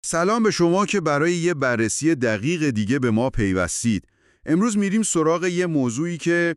سلام به شما که برای یه بررسی دقیق دیگه به ما پیوستید. امروز میریم سراغ یه موضوعی که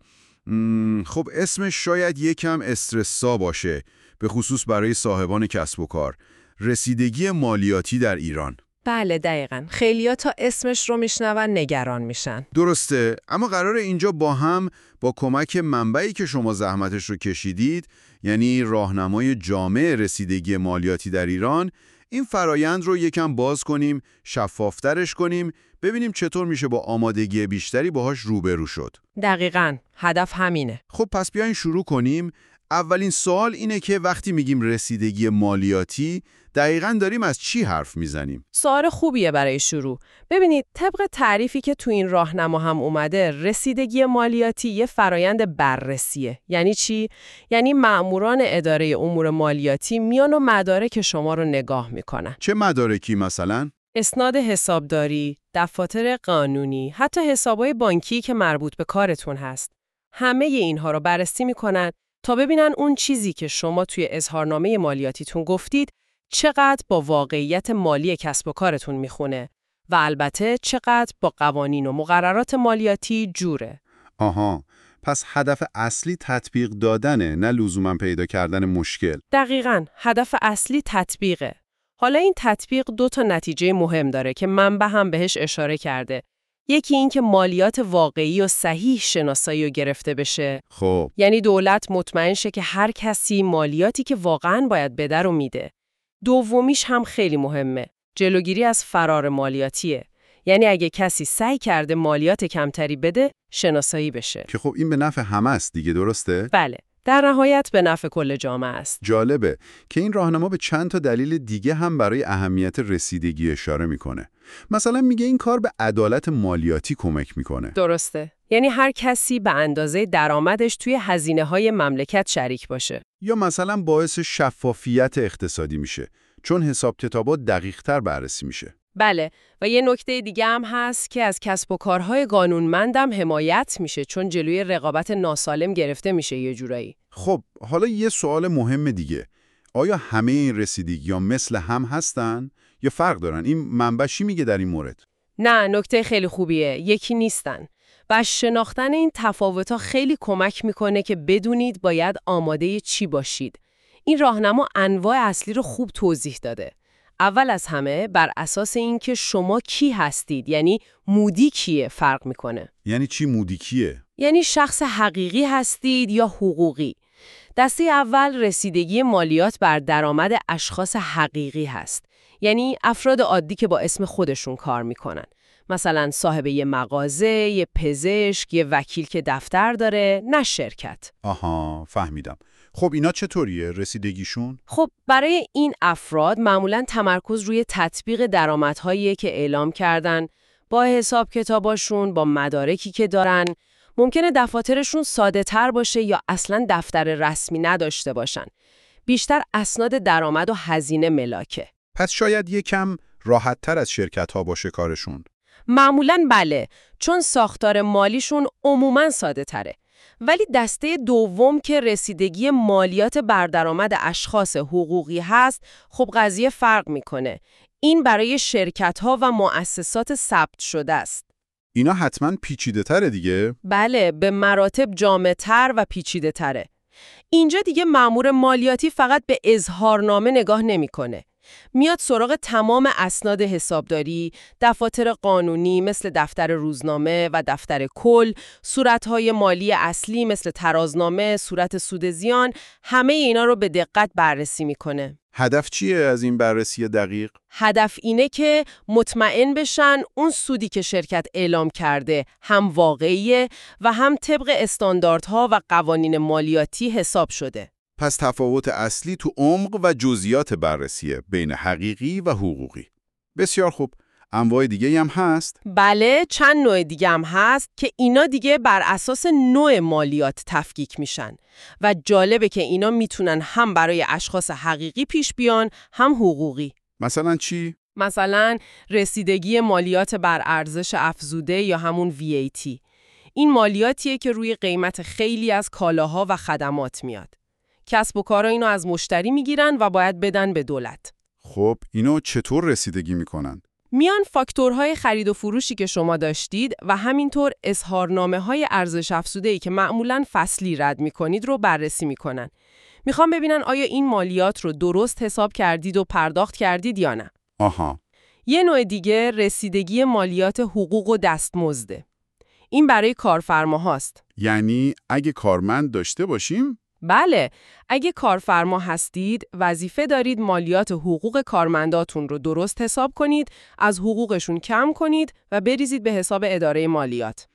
خب اسمش شاید یکم استرس‌زا باشه، به خصوص برای صاحبان کسب و کار. رسیدگی مالیاتی در ایران. بله دقیقاً. خیلیا تا اسمش رو میشنون نگران میشن. درسته، اما قراره اینجا با هم با کمک منبعی که شما زحمتش رو کشیدید، یعنی راهنمای جامع رسیدگی مالیاتی در ایران، این فرایند رو یکم باز کنیم، شفافترش کنیم، ببینیم چطور میشه با آمادگی بیشتری باهاش روبرو شد. دقیقاً. هدف همینه. خب پس بیاین شروع کنیم. اولین سوال اینه که وقتی میگیم رسیدگی مالیاتی، دقیقاً داریم از چی حرف میزنیم؟ سوال خوبیه برای شروع. ببینید طبق تعریفی که تو این راهنما هم اومده، رسیدگی مالیاتی یه فرایند بررسیه. یعنی چی؟ یعنی مأموران اداره امور مالیاتی میان و مدارک شما رو نگاه میکنن. چه مدارکی مثلا؟ اسناد حسابداری، دفاتر قانونی، حتی حسابای بانکی که مربوط به کارتون هست. همه اینها رو بررسی میکنن تا ببینن اون چیزی که شما توی اظهارنامه مالیاتیتون گفتید چقدر با واقعیت مالی کسب و کارتون میخونه و البته چقدر با قوانین و مقررات مالیاتی جوره. آها، پس هدف اصلی تطبیق دادنه، نه لزوما پیدا کردن مشکل. دقیقاً، هدف اصلی تطبیقه. حالا این تطبیق 2 تا نتیجه مهم داره که منبع هم بهش اشاره کرده. یکی این که مالیات واقعی و صحیح شناسایی و گرفته بشه. خب، یعنی دولت مطمئن شه که هر کسی مالیاتی که واقعاً باید بده رو میده. دومیش هم خیلی مهمه. جلوگیری از فرار مالیاتیه. یعنی اگه کسی سعی کرده مالیات کمتری بده، شناسایی بشه. که خب این به نفع همه است دیگه، درسته؟ بله. در نهایت به نفع کل جامعه است. جالبه که این راهنما به چند تا دلیل دیگه هم برای اهمیت رسیدگی اشاره میکنه. مثلا میگه این کار به عدالت مالیاتی کمک میکنه. درسته. یعنی هر کسی به اندازه درآمدش توی هزینه‌های مملکت شریک باشه. یا مثلا باعث شفافیت اقتصادی میشه، چون حساب کتابات دقیق‌تر بررسی میشه. بله، و یه نکته دیگه هم هست که از کسب و کارهای قانونمندم حمایت میشه، چون جلوی رقابت ناسالم گرفته میشه یه جورایی. خب حالا یه سوال مهم دیگه، آیا همه این رسیدگی‌ها مثل هم هستن یا فرق دارن؟ این منبع چی میگه در این مورد؟ نه، نکته خیلی خوبیه. یکی نیستن. و شناختن این تفاوت‌ها خیلی کمک میکنه که بدونید باید آماده چی باشید. این راهنما انواع اصلی رو خوب توضیح داده. اول از همه بر اساس اینکه شما کی هستید، یعنی مودی کیه، فرق میکنه. یعنی چی مودی کیه؟ یعنی شخص حقیقی هستید یا حقوقی. دسته اول رسیدگی مالیات بر درآمد اشخاص حقیقی هست. یعنی افراد عادی که با اسم خودشون کار میکنن. مثلا صاحب یه مغازه، یه پزشک، یه وکیل که دفتر داره، نه شرکت. آها، فهمیدم. خب اینا چطوریه رسیدگیشون؟ خب برای این افراد معمولاً تمرکز روی تطبیق درآمدهایی که اعلام کردن، با حساب کتاباشون، با مدارکی که دارن. ممکنه دفاترشون ساده تر باشه یا اصلاً دفتر رسمی نداشته باشن. بیشتر اسناد درآمد و هزینه ملاکه. پس شاید یکم راحت‌تر از شرکت‌ها باشه کارشون. معمولاً بله، چون ساختار مالیشون عموماً ساده تره. ولی دسته دوم که رسیدگی مالیات بر درآمد اشخاص حقوقی هست، خب قضیه فرق میکنه. این برای شرکت‌ها و مؤسسات ثبت شده است. اینا حتما پیچیده‌تره دیگه؟ بله، به مراتب جامع‌تر و پیچیده‌تره. اینجا دیگه مأمور مالیاتی فقط به اظهارنامه نگاه نمیکنه. میاد سراغ تمام اسناد حسابداری، دفاتر قانونی مثل دفتر روزنامه و دفتر کل، صورت‌های مالی اصلی مثل ترازنامه، صورت سود زیان، همه اینا رو به دقت بررسی میکنه. هدف چیه از این بررسی دقیق؟ هدف اینه که مطمئن بشن اون سودی که شرکت اعلام کرده هم واقعیه و هم طبق استانداردها و قوانین مالیاتی حساب شده. پس تفاوت اصلی تو عمق و جزئیات بررسیه بین حقیقی و حقوقی. بسیار خوب. انواع دیگه هم هست؟ بله، چند نوع دیگه هم هست که اینا دیگه بر اساس نوع مالیات تفکیک میشن و جالبه که اینا میتونن هم برای اشخاص حقیقی پیش بیان هم حقوقی. مثلا چی؟ مثلا رسیدگی مالیات بر ارزش افزوده یا همون VAT. این مالیاتیه که روی قیمت خیلی از کالاها و خدمات میاد. کسب و کارها اینو از مشتری میگیرن و باید بدن به دولت. خب اینو چطور رسیدگی میکنن؟ میان فاکتورهای خرید و فروشی که شما داشتید و همینطور اظهارنامه‌های ارزش افزوده‌ای که معمولاً فصلی رد می‌کنید رو بررسی می‌کنن. میخوام ببینن آیا این مالیات رو درست حساب کردید و پرداخت کردید یا نه. آها. یه نوع دیگه رسیدگی مالیات حقوق و دستمزده. این برای کارفرماهاست. یعنی اگه کارمند داشته باشیم؟ بله، اگه کارفرما هستید، وظیفه دارید مالیات حقوق کارمنداتون رو درست حساب کنید، از حقوقشون کم کنید و بریزید به حساب اداره مالیات.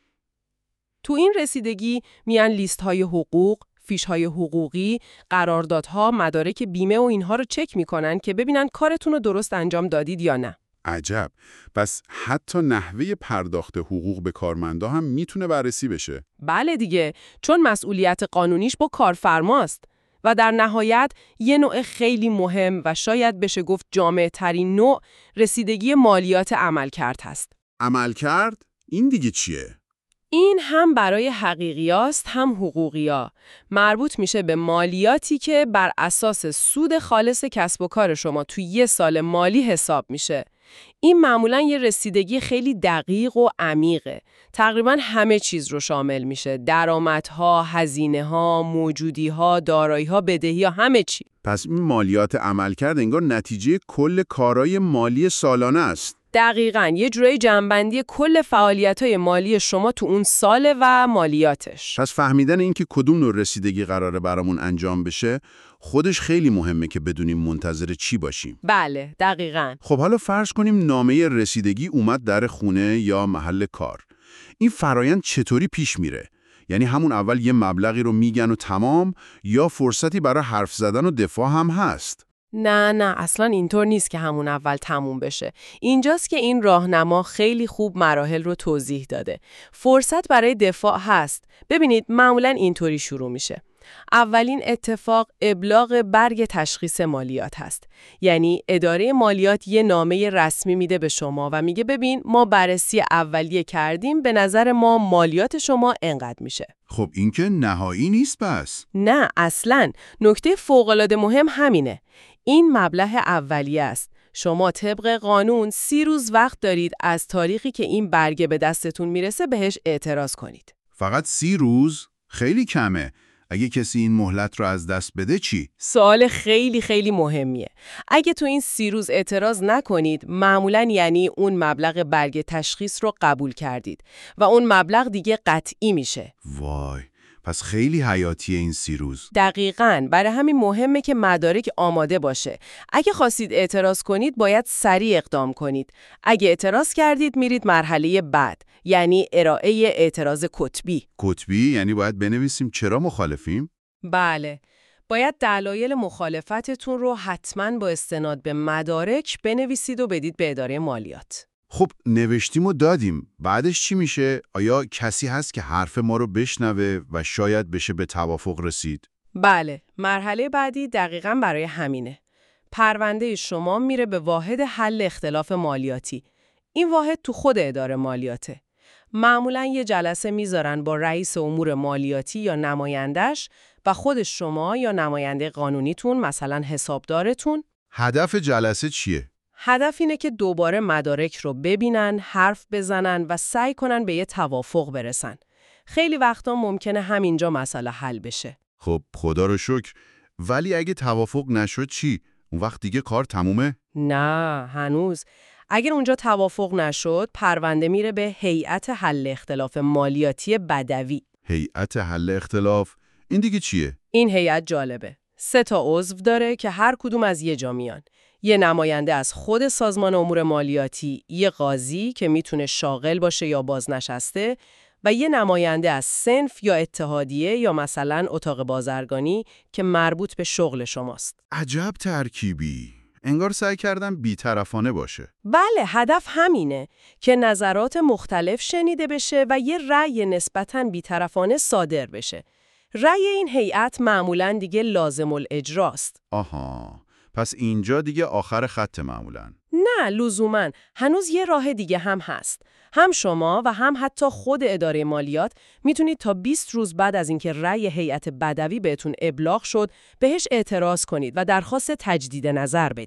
تو این رسیدگی میان لیست‌های حقوق، فیش‌های حقوقی، قراردادها، مدارک بیمه و اینها رو چک میکنن که ببینن کارتون رو درست انجام دادید یا نه. عجب. پس حتی نحوه پرداخت حقوق به کارمندا هم میتونه بررسی بشه. بله دیگه، چون مسئولیت قانونیش با کارفرماست. و در نهایت یه نوع خیلی مهم و شاید بشه گفت جامع ترین نوع رسیدگی مالیات عملکرد هست. عملکرد؟ این دیگه چیه؟ این هم برای حقیقیاست هم حقوقیا. مربوط میشه به مالیاتی که بر اساس سود خالص کسب و کار شما توی یه سال مالی حساب میشه. این معمولاً یه رسیدگی خیلی دقیق و عمیقه. تقریباً همه چیز رو شامل میشه. درآمدها، هزینه‌ها، موجودی‌ها، دارایی‌ها، بدهی‌ها، همه چی. پس این مالیات عملکرد انگار نتیجه کل کارای مالی سالانه است. دقیقاً یه جورای جمع‌بندی کل فعالیت‌های مالی شما تو اون سال و مالیاتش. پس فهمیدن این که کدوم نوع رسیدگی قراره برامون انجام بشه خودش خیلی مهمه که بدونیم منتظر چی باشیم. بله، دقیقاً. خب حالا فرض کنیم نامه رسیدگی اومد در خونه یا محل کار. این فرایند چطوری پیش میره؟ یعنی همون اول یه مبلغی رو میگن و تمام، یا فرصتی برای حرف زدن و دفاع هم هست؟ نه اصلا اینطور نیست که همون اول تموم بشه. اینجاست که این راهنما خیلی خوب مراحل رو توضیح داده. فرصت برای دفاع هست. ببینید معمولا اینطوری شروع میشه. اولین اتفاق ابلاغ برگ تشخیص مالیات هست. یعنی اداره مالیات یه نامه رسمی میده به شما و میگه ببین ما بررسی اولیه کردیم، به نظر ما مالیات شما انقدر میشه. خب این که نهایی نیست پس. نه اصلاً. نکته فوق‌العاده مهم همینه. این مبلغ اولیه است. شما طبق قانون 30 روز وقت دارید از تاریخی که این برگه به دستتون میرسه بهش اعتراض کنید. فقط 30 روز؟ خیلی کمه. اگه کسی این مهلت رو از دست بده چی؟ سوال خیلی خیلی مهمیه. اگه تو این 30 روز اعتراض نکنید، معمولاً یعنی اون مبلغ برگ تشخیص رو قبول کردید و اون مبلغ دیگه قطعی میشه. وای، پس خیلی حیاتیه این 30 روز. دقیقاً، برای همین مهمه که مدارک آماده باشه. اگه خواستید اعتراض کنید باید سریع اقدام کنید. اگه اعتراض کردید میرید مرحله بعد، یعنی ارائه اعتراض کتبی. کتبی یعنی باید بنویسیم چرا مخالفیم؟ بله. باید دلایل مخالفتتون رو حتماً با استناد به مدارک بنویسید و بدید به اداره مالیات. خب نوشتیم و دادیم. بعدش چی میشه؟ آیا کسی هست که حرف ما رو بشنوه و شاید بشه به توافق رسید؟ بله، مرحله بعدی دقیقاً برای همینه. پرونده شما میره به واحد حل اختلاف مالیاتی. این واحد تو خود اداره مالیاته. معمولاً یه جلسه میذارن با رئیس امور مالیاتی یا نمایندش و خود شما یا نماینده قانونیتون، مثلا حسابدارتون. هدف جلسه چیه؟ هدف اینه که دوباره مدارک رو ببینن، حرف بزنن و سعی کنن به یه توافق برسن. خیلی وقتا ممکنه همینجا مسئله حل بشه. خب خدا رو شکر. ولی اگه توافق نشد چی؟ اون وقت دیگه کار تمومه؟ نه، هنوز. اگر اونجا توافق نشد، پرونده میره به هیئت حل اختلاف مالیاتی بدوی. هیئت حل اختلاف؟ این دیگه چیه؟ این هیئت جالبه. 3 تا عضو داره که هر کدوم از یه جا میان. یه نماینده از خود سازمان امور مالیاتی، یه قاضی که میتونه شاغل باشه یا بازنشسته، و یه نماینده از صنف یا اتحادیه یا مثلا اتاق بازرگانی که مربوط به شغل شماست. عجب ترکیبی. انگار سعی کردم بی‌طرفانه باشه. بله، هدف همینه که نظرات مختلف شنیده بشه و یه رأی نسبتاً بی‌طرفانه صادر بشه. رأی این هیئت معمولاً دیگه لازم الاجراست. آها. پس اینجا دیگه آخر خط معمولاً. نه لزوماً، هنوز یه راه دیگه هم هست. هم شما و هم حتی خود اداره مالیات میتونید تا 20 روز بعد از اینکه رأی هیئت بدوی بهتون ابلاغ شد بهش اعتراض کنید و درخواست تجدید نظر بدید.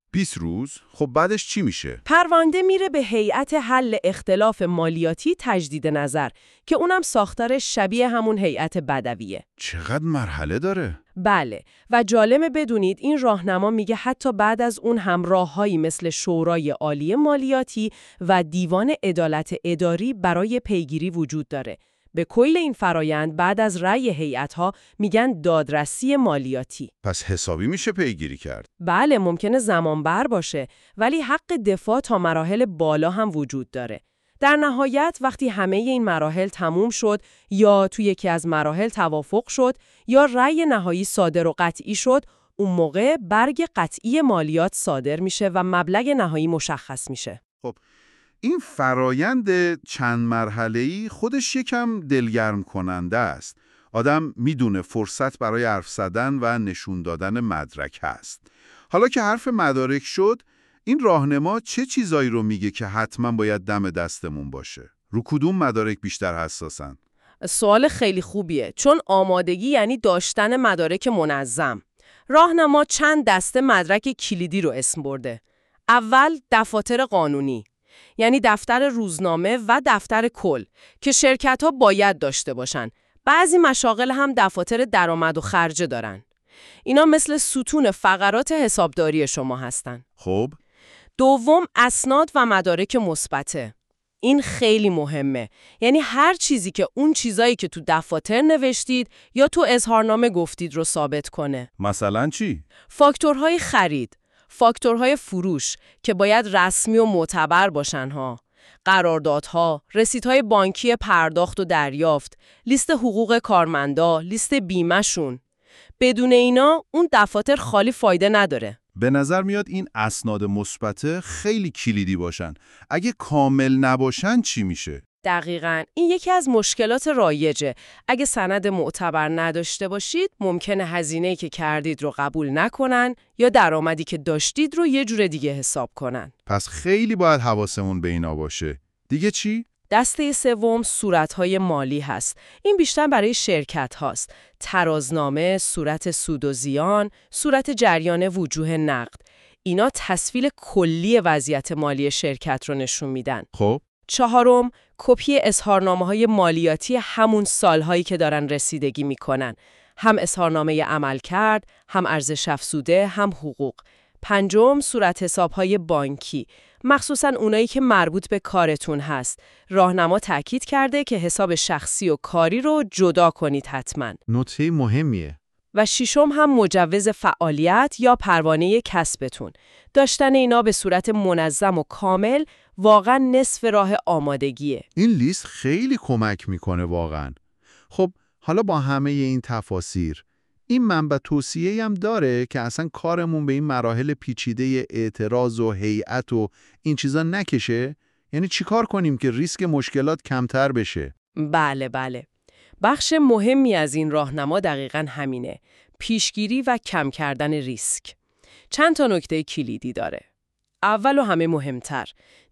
20 روز؟ خب بعدش چی میشه؟ پرونده میره به هیئت حل اختلاف مالیاتی تجدید نظر که اونم ساختارش شبیه همون هیئت بدویه. چقدر مرحله داره؟ بله، و جالبه بدونید این راهنما میگه حتی بعد از اون هم راههایی مثل شورای عالی مالیاتی و دیوان عدالت اداری برای پیگیری وجود داره. به کل این فرایند بعد از رأی هیئت‌ها میگن دادرسی مالیاتی. پس حسابی میشه پیگیری کرد. بله، ممکنه زمان بر باشه، ولی حق دفاع تا مراحل بالا هم وجود داره. در نهایت وقتی همه این مراحل تموم شد یا توی یکی از مراحل توافق شد یا رأی نهایی صادر و قطعی شد، اون موقع برگ قطعی مالیات صادر میشه و مبلغ نهایی مشخص میشه. خب این فرایند چند مرحله‌ای خودش یکم دلگرم کننده است. آدم میدونه فرصت برای حرف زدن و نشون دادن مدرک هست. حالا که حرف مدارک شد، این راهنما چه چیزایی رو میگه که حتما باید دم دستمون باشه؟ رو کدوم مدارک بیشتر حساسن؟ سوال خیلی خوبیه، چون آمادگی یعنی داشتن مدارک منظم. راهنما چند دسته مدرک کلیدی رو اسم برده. اول دفاتر قانونی، یعنی دفتر روزنامه و دفتر کل که شرکت‌ها باید داشته باشن. بعضی مشاغل هم دفاتر درآمد و خرج دارن. اینا مثل ستون فقرات حسابداری شما هستن. خب دوم، اسناد و مدارک مثبته. این خیلی مهمه. یعنی هر چیزی که اون چیزایی که تو دفاتر نوشتید یا تو اظهارنامه گفتید رو ثابت کنه. مثلا چی؟ فاکتورهای خرید، فاکتورهای فروش که باید رسمی و معتبر باشن ها. قراردادها، رسیدهای بانکی پرداخت و دریافت، لیست حقوق کارمندا، لیست بیمه‌شون. بدون اینا اون دفاتر خالی فایده نداره. به نظر میاد این اسناد مثبت خیلی کلیدی باشن. اگه کامل نباشن چی میشه؟ دقیقاً. این یکی از مشکلات رایجه. اگه سند معتبر نداشته باشید، ممکنه هزینه‌ای که کردید رو قبول نکنن یا درآمدی که داشتید رو یه جور دیگه حساب کنن. پس خیلی باید حواسمون به اینا باشه. دیگه چی؟ دسته سوم صورت‌های مالی هست. این بیشتر برای شرکت هاست. ترازنامه، صورت سود و زیان، صورت جریان وجوه نقد. اینا تصویر کلی وضعیت مالی شرکت رو نشون میدن. خب چهارم، کپی اظهارنامه‌های مالیاتی همون سالهایی که دارن رسیدگی میکنن. هم اظهارنامه عملکرد، هم ارزش افزوده، هم حقوق. پنجم، صورت حساب‌های بانکی، مخصوصاً اونایی که مربوط به کارتون هست. راهنما تاکید کرده که حساب شخصی و کاری رو جدا کنید حتماً. نکته مهمیه. و ششم هم مجوز فعالیت یا پروانه کسبتون. داشتن اینا به صورت منظم و کامل واقعاً نصف راه آمادگیه. این لیست خیلی کمک میکنه واقعاً. خب حالا با همه این تفاسیر، این منبع توصیه‌ای هم داره که اصلا کارمون به این مراحل پیچیده اعتراض و هیئت و این چیزا نکشه؟ یعنی چیکار کنیم که ریسک مشکلات کمتر بشه؟ بله. بخش مهمی از این راهنما دقیقاً همینه. پیشگیری و کم کردن ریسک. چند تا نکته کلیدی داره. اول و همه مهمتر،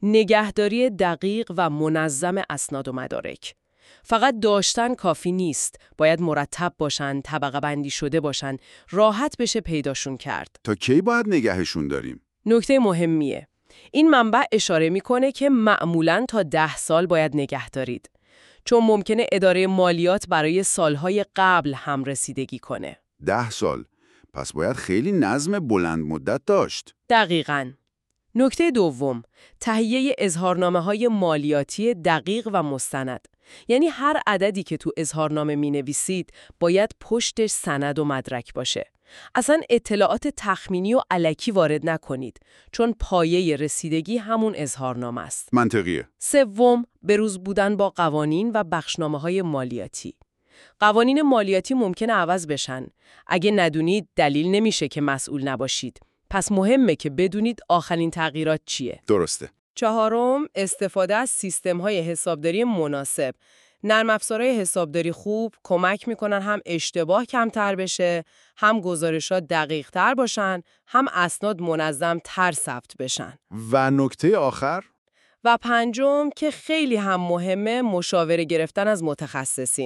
نگهداری دقیق و منظم اسناد و مدارک. فقط داشتن کافی نیست. باید مرتب باشن، طبقه بندی شده باشن، راحت بشه پیداشون کرد. تا کی باید نگهشون داریم؟ نکته مهمیه. این منبع اشاره میکنه که معمولاً تا 10 سال باید نگه دارید. چون ممکنه اداره مالیات برای سالهای قبل هم رسیدگی کنه. 10 سال. پس باید خیلی نظم بلند مدت داشت. دقیقاً. نکته دوم، تهیه اظهارنامه‌های مالیاتی دقیق و مستند. یعنی هر عددی که تو اظهارنامه می‌نویسید باید پشتش سند و مدرک باشه. اصلا اطلاعات تخمینی و الکی وارد نکنید، چون پایه رسیدگی همون اظهارنامه است. منطقیه. سوم، بروز بودن با قوانین و بخشنامه‌های مالیاتی. قوانین مالیاتی ممکنه عوض بشن. اگه ندونید دلیل نمیشه که مسئول نباشید. پس مهمه که بدونید آخرین تغییرات چیه. درسته. چهارم، استفاده از سیستم‌های حسابداری مناسب. نرم افزارهای حسابداری خوب کمک میکنن هم اشتباه کمتر بشه، هم گزارشات دقیق‌تر باشن، هم اسناد منظم‌تر ثبت بشن. و نکته آخر؟ و پنجم که خیلی هم مهمه، مشاوره گرفتن از متخصصین.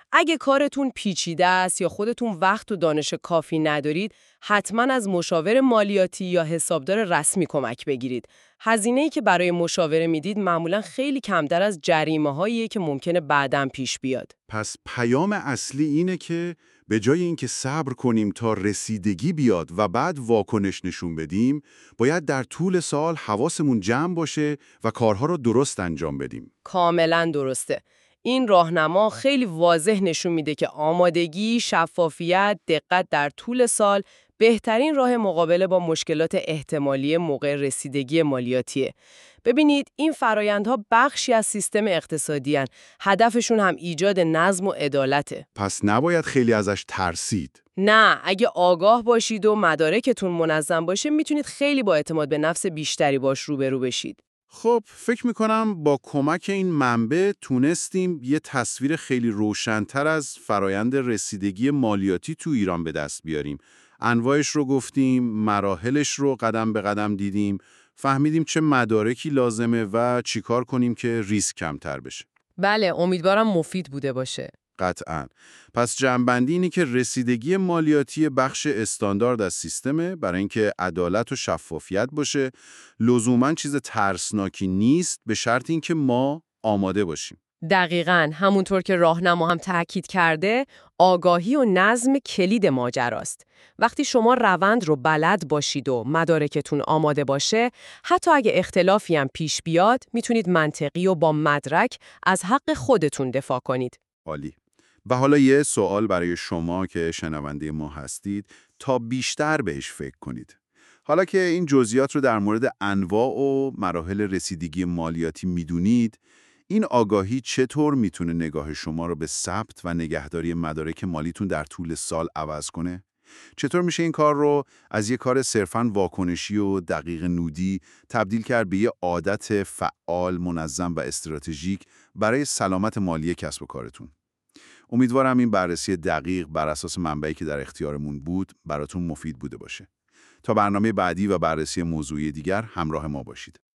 اگه کارتون پیچیده است یا خودتون وقت و دانش کافی ندارید، حتما از مشاور مالیاتی یا حسابدار رسمی کمک بگیرید. هزینه‌ای که برای مشاوره میدید معمولاً خیلی کمتر از جریمه‌هاییه که ممکنه بعداً پیش بیاد. پس پیام اصلی اینه که به جای اینکه صبر کنیم تا رسیدگی بیاد و بعد واکنش نشون بدیم، باید در طول سال حواسمون جمع باشه و کارها رو درست انجام بدیم. کاملا درسته. این راهنما خیلی واضح نشون میده که آمادگی، شفافیت، دقت در طول سال بهترین راه مقابله با مشکلات احتمالی موقع رسیدگی مالیاتیه. ببینید این فرایندها بخشی از سیستم اقتصادی هن. هدفشون هم ایجاد نظم و عدالته. پس نباید خیلی ازش ترسید. نه، اگه آگاه باشید و مدارکتون منظم باشه میتونید خیلی با اعتماد به نفس بیشتری باش روبرو بشید. خب فکر میکنم با کمک این منبع تونستیم یه تصویر خیلی روشن‌تر از فرایند رسیدگی مالیاتی تو ایران به دست بیاریم. انواعش رو گفتیم، مراحلش رو قدم به قدم دیدیم، فهمیدیم چه مدارکی لازمه و چیکار کنیم که ریسک کمتر بشه. بله، امیدوارم مفید بوده باشه. قطعاً. پس جمع‌بندی اینه که رسیدگی مالیاتی بخش استاندارد از سیستمه برای اینکه عدالت و شفافیت باشه، لزوماً چیز ترسناکی نیست به شرط اینکه ما آماده باشیم. دقیقاً همونطور که راهنما هم تاکید کرده، آگاهی و نظم کلید ماجراست. وقتی شما روند رو بلد باشید و مدارکتون آماده باشه، حتی اگه اختلافی هم پیش بیاد، میتونید منطقی و با مدرک از حق خودتون دفاع کنید. عالی. و حالا یه سوال برای شما که شنونده ما هستید تا بیشتر بهش فکر کنید. حالا که این جزئیات رو در مورد انواع و مراحل رسیدگی مالیاتی میدونید، این آگاهی چطور میتونه نگاه شما رو به ثبت و نگهداری مدارک مالیتون در طول سال عوض کنه؟ چطور میشه این کار رو از یه کار صرفاً واکنشی و دقیق نودی تبدیل کرد به یه عادت فعال، منظم و استراتژیک برای سلامت مالی کسب و کارتون؟ امیدوارم این بررسی دقیق بر اساس منبعی که در اختیارمون بود براتون مفید بوده باشه. تا برنامه بعدی و بررسی موضوعی دیگر همراه ما باشید.